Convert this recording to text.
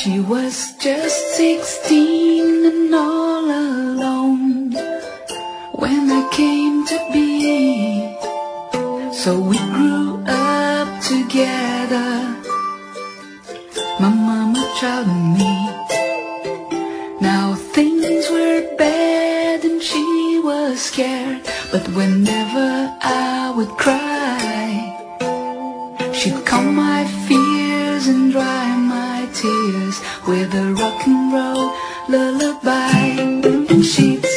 She was just 16 and all alone when I came to be. So we grew up together, my mama, child and me. Now things were bad and she was scared, but whenever I would cry, she'd calm my fears and dry my tears with a rock and roll lullaby. And she'd